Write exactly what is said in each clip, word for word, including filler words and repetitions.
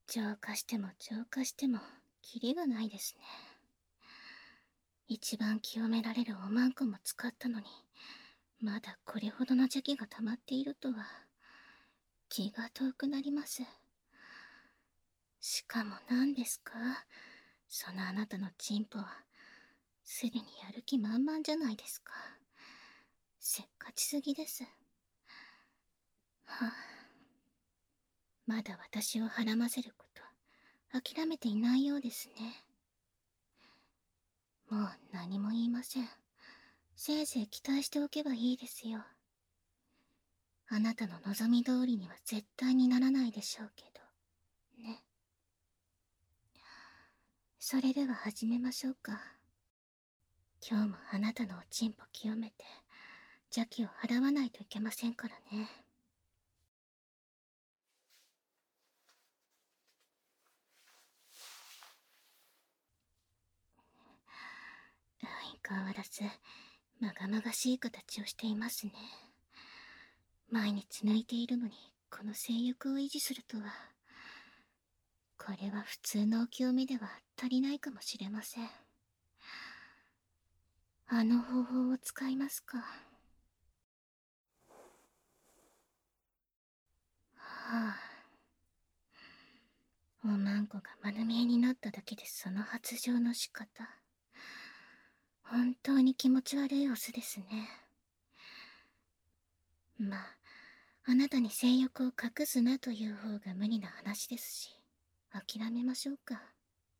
浄化しても浄化してもキリがないですね。一番清められるおまんこも使ったのに、まだこれほどの邪気が溜まっているとは気が遠くなります。しかも何ですか、そのあなたのチンポはすでにやる気満々じゃないですか。せっかちすぎです。はあ、まだ私をはらませること諦めていないようですね。もう何も言いません。せいぜい期待しておけばいいですよ。あなたの望み通りには絶対にならないでしょうけどね。それでは始めましょうか。今日もあなたのおちんぽ清めて邪気を払わないといけませんからね。相変わらずまがまがしい形をしていますね。毎日抜いているのにこの性欲を維持するとは、これは普通のお清めでは足りないかもしれません。あの方法を使いますか。はあ、おまんこが丸見えになっただけでその発情の仕方、本当に気持ち悪いオスですね。まあ、あなたに性欲を隠すなという方が無理な話ですし、諦めましょうか。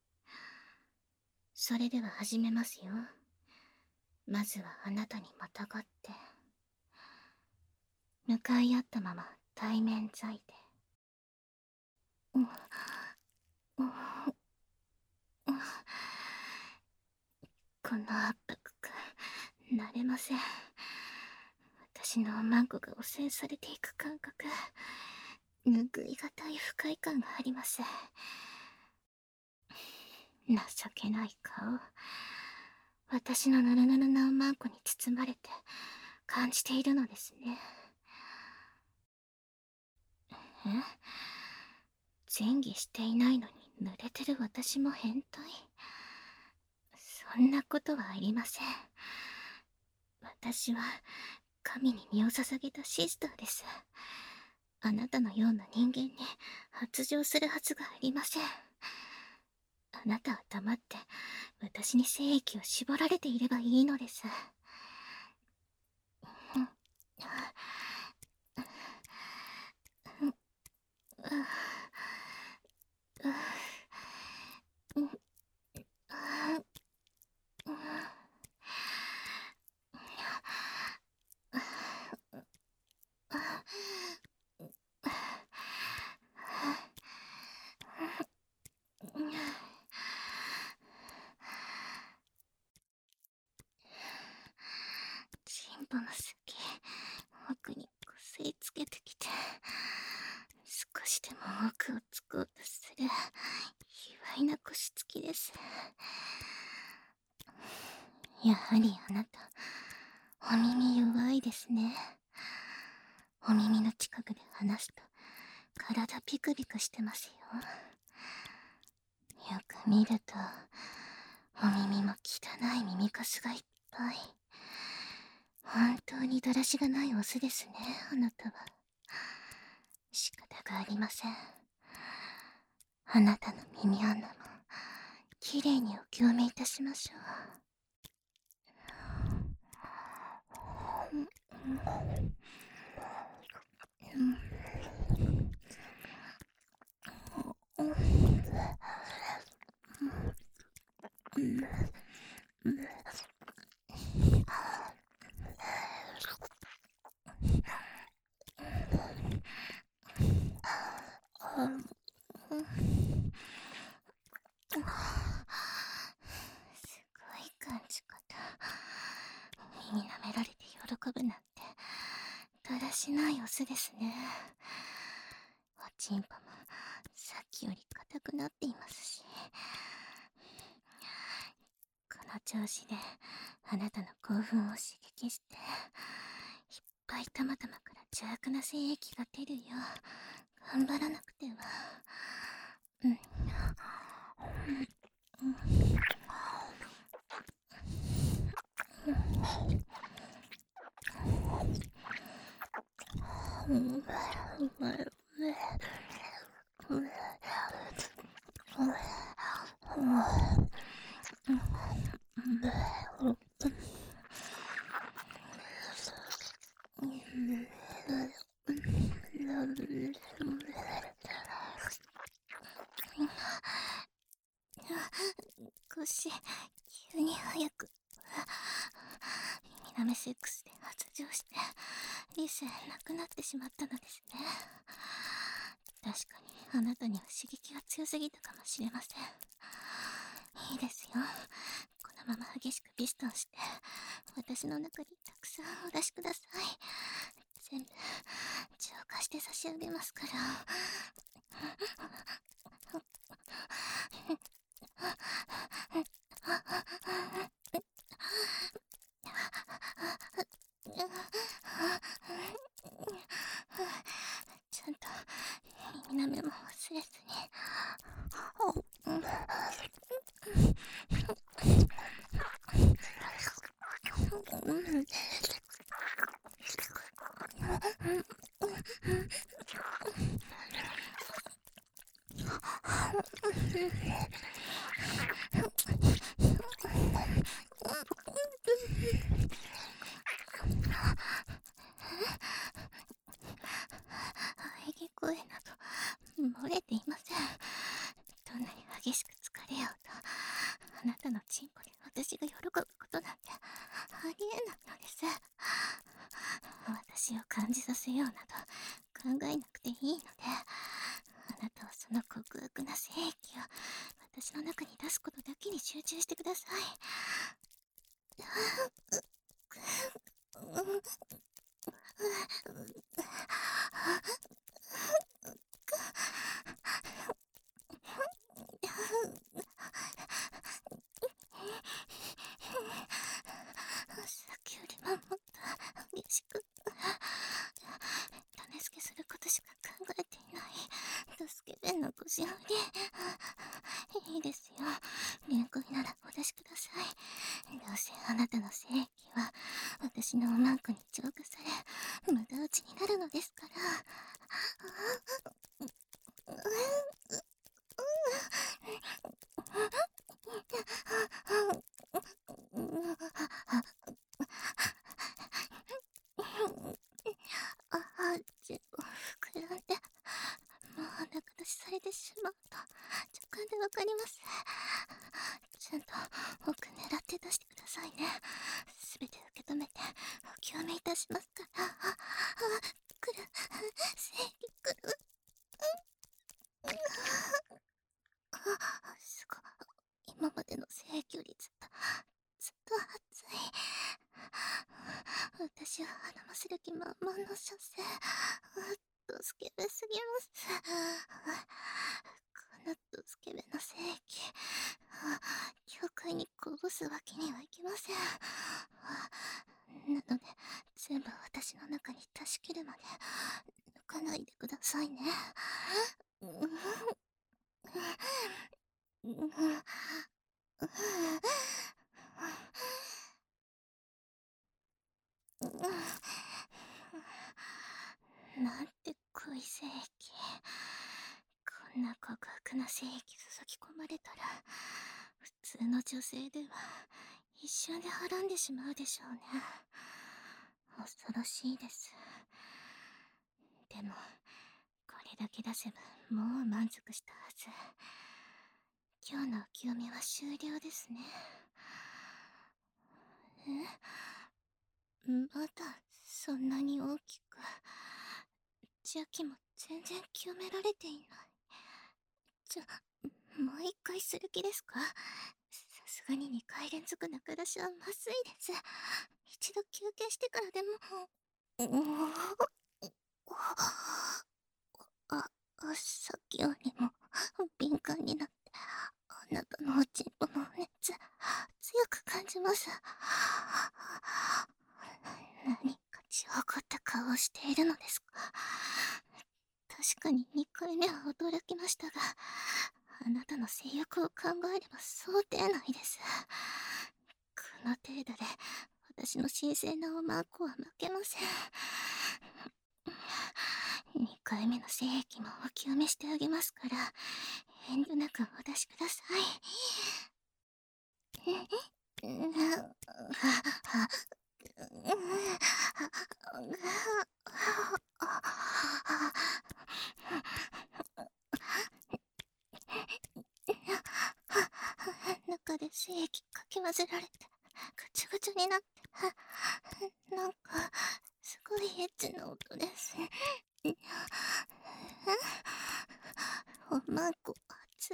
それでは始めますよ。まずはあなたにまたがって向かい合ったまま対面在で、うん、うん、うん、この圧迫感慣れません。私のおまんこが汚染されていく感覚、拭いがたい不快感があります。情けない顔、私のぬるぬるなおまんこに包まれて感じているのですね。え、前儀していないのに濡れてる私も変態？そんなことはありません。私は神に身を捧げたシスターです。あなたのような人間に発情するはずがありません。あなたは黙って私に精液を絞られていればいいのです。チンポの先、奥にこすりつけてきて、少しでも奥をつこうとする卑猥な腰つきです。やはりあなた、お耳弱いですね。お耳の近くで話すと体ピクピクしてますよ。よく見るとお耳も汚い耳かすがいっぱい。本当にだらしがないオスですね、あなたは。仕方がありません。あなたの耳穴もきれいにお清めいたしましょう。すごい感じ方。耳舐められて喜ぶなんてだらしないオスですね。おちんぽもさっきより硬くなっていますし、この調子であなたの興奮を刺激して、いっぱい玉々から邪悪な精液が出るよう頑張らなくては。 腰、急に早く。ミナメセックスで発情して、理性なくなってしまったのですね。確かに、あなたには刺激が強すぎたかもしれません。いいですよ。このまま激しくピストンして、私の中にたくさんお出しください。全部、浄化して差し上げますから。ちゃんと耳なめも忘れずに。喘ぎ声など漏れていません。どんなに激しく疲れようと、あなたのチンポで私が喜ぶことなんてありえないのです。私を感じさせようなど考えなくていいので、あなたはその極悪な精液を私の中に出すことだけに集中してください。さっきよりももっと激しく。種付けすることしか考えていない。助け弁の腰折り。いいですよ。限界ならお出しください。どうせあなたの精液は私のおまんこに浄化され、無駄打ちになるのですから。ああ、全部膨らんで、もう仲出しされてしまうと直感でわかります。ちゃんと奥狙って出してくださいね。すべて受け止めてお清めいたしますから。ああ、来る、正義来る。すごい、今までの正義よりずっとずっと熱い。私は話ませる気満々の射精。ドスケベすぎます。このドスケベの精液、教会にこぼすわけにはいきません。なので、全部私の中に出し切るまで抜かないでくださいね。なんて濃い精液。こんな極悪な精液注ぎ込まれたら、普通の女性では一瞬ではらんでしまうでしょうね。恐ろしいです。でも、これだけ出せばもう満足したはず。今日のお清めは終了ですね。え？まだそんなに大きく。邪気も全然清められていない。じゃ、もう一回する気ですか？さすがににかい連続中出しはまずいです。一度休憩してからでも。あ、さっきよりも敏感になって、あなたのおちんぽの熱、強く感じます。何か血を怒った顔をしているのですか？確かににかいめは驚きましたが、あなたの性欲を考えれば想定内です。この程度で私の神聖なおまんこは負けません。 にかいめの精液もお清めしてあげますから、遠慮なくお出しください。中で精液かき混ぜられてぐちゃぐちゃになって、なんかすごいエッチな音です。おまんこ熱い。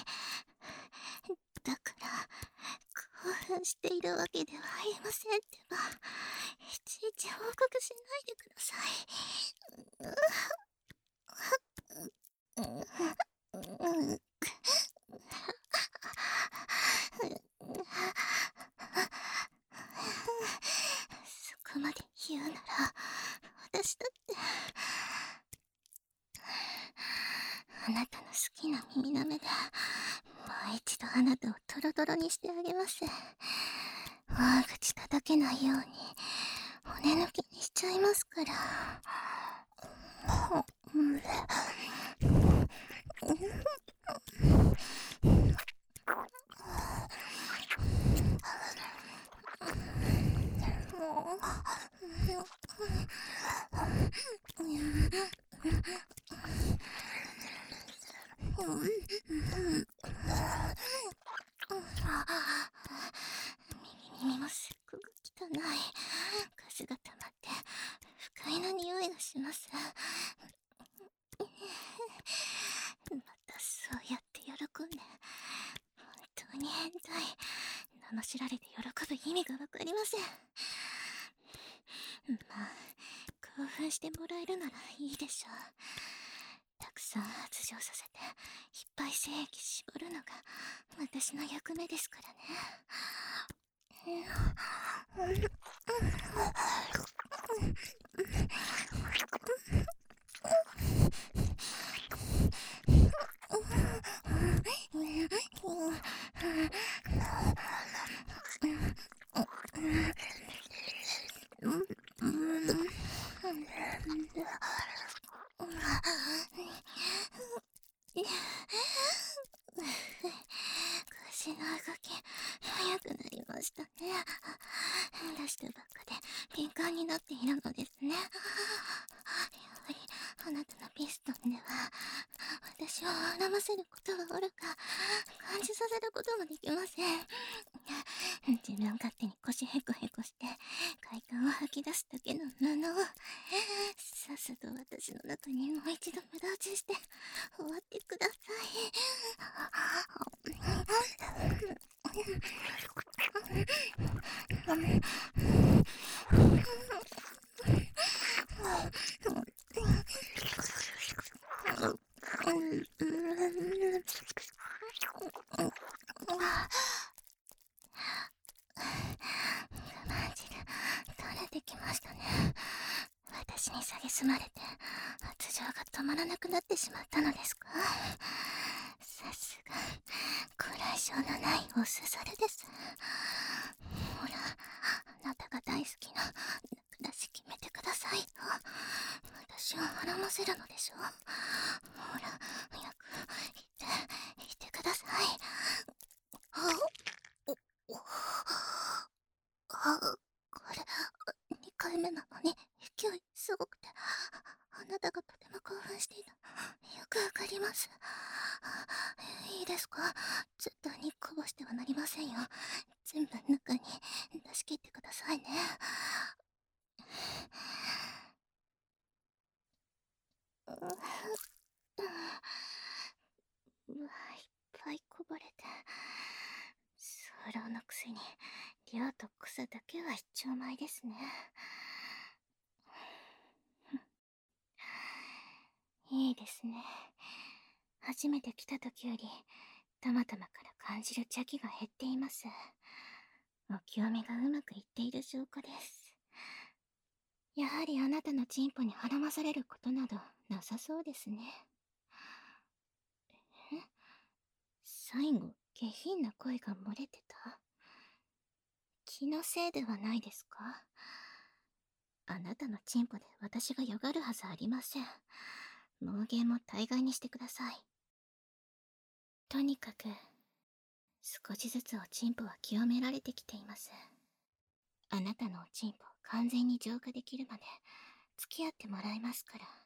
だから興奮しているわけではありませんってば、いちいち報告しないでください。そこまで言うなら私だってあなたの好きな耳なめでもう一度あなたをトロトロにしてあげます。大口叩けないように骨抜きにしちゃいますから。耳もすっごく汚い。ガスが溜まって不快な匂いがします。またそうやって喜んで、本当に変態。罵られて喜ぶ意味がわかりません。まあ興奮してもらえるならいいでしょう。たくさん発情させていっぱい精液絞るのが私の役目ですからね。腰の動き速くなりましたね。出したばっかで敏感になっているのですね。やはりあなたのピストンでは私を悩ませることはおろか感じさせることもできません。自分勝手に腰ヘコヘコして快感を吐き出すだけの布をさっさと私の中にもう一度無駄打ちして終わってください。我慢汁垂れてきましたね。私に蔑まれて発情が止まらなくなってしまったのですか。さすがご来性のないおすそれです。ほら、あなたが大好きな中出し決めてください。私を笑ませるのでしょ。ほら、早く言って言ってください。あ、これにかいめなのに勢いすごくて、あなたがとても興奮していた。よくわかります。いいですか、絶対にこぼしてはなりませんよ。全部中に出し切ってくださいね。うわ、いっぱいこぼれて、早漏のくせに量と草だけは一丁前ですね。いいですね。初めて来た時よりたまたまから感じる邪気が減っています。お清めがうまくいっている証拠です。やはりあなたのチンポに孕まされることなどなさそうですね。え、最後下品な声が漏れてた。気のせいではないですか。 あなたのチンポで私がよがるはずありません。妄言も大概にしてください。とにかく、少しずつおチンポは清められてきています。あなたのおチンポ完全に浄化できるまで付き合ってもらいますから。